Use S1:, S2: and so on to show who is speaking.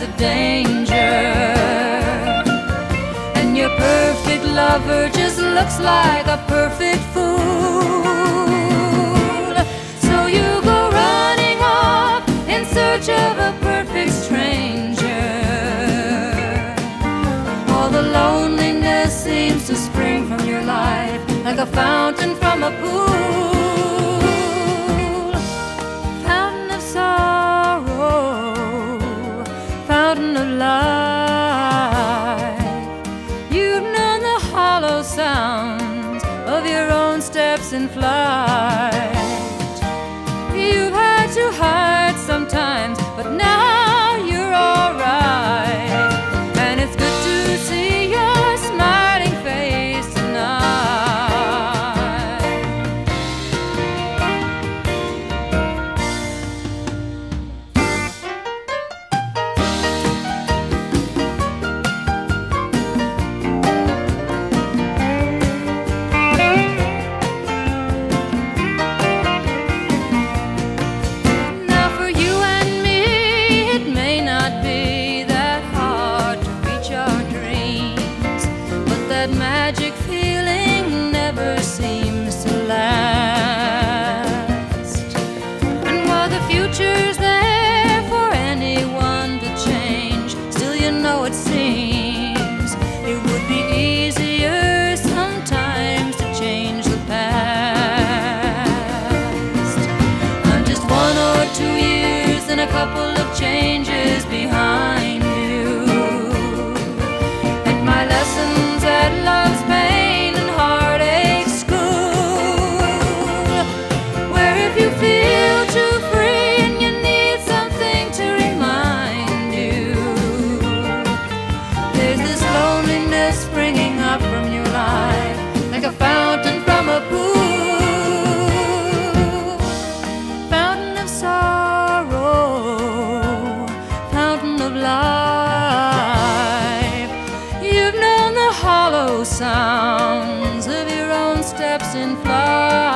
S1: of danger, and your perfect lover just looks like a perfect fool. So you go running off in search of a perfect stranger. All the loneliness seems to spring from your life like a fountain from a pool. Fountain of sorrow, fountain of life. You've known the hollow sounds of your own steps in flight. You've had to hide sometimes, but now you're alright. And it's good to see your smiling face tonight. Now for you and me, it may not be that hard to reach our dreams, but that magic feeling never seems to last. And while the future's there for anyone to change, still you know it seems it would be easier sometimes to change the past. I'm just 1 or 2 years and a couple of changes behind you, and my lessons at love's pain and heartache school, where if you feel too free and you need something to remind you, there's this loneliness springing up from your life like a fountain from a pool. Fountain of sorrow, fountain of life. You've known the hollow sounds of your own steps in flight.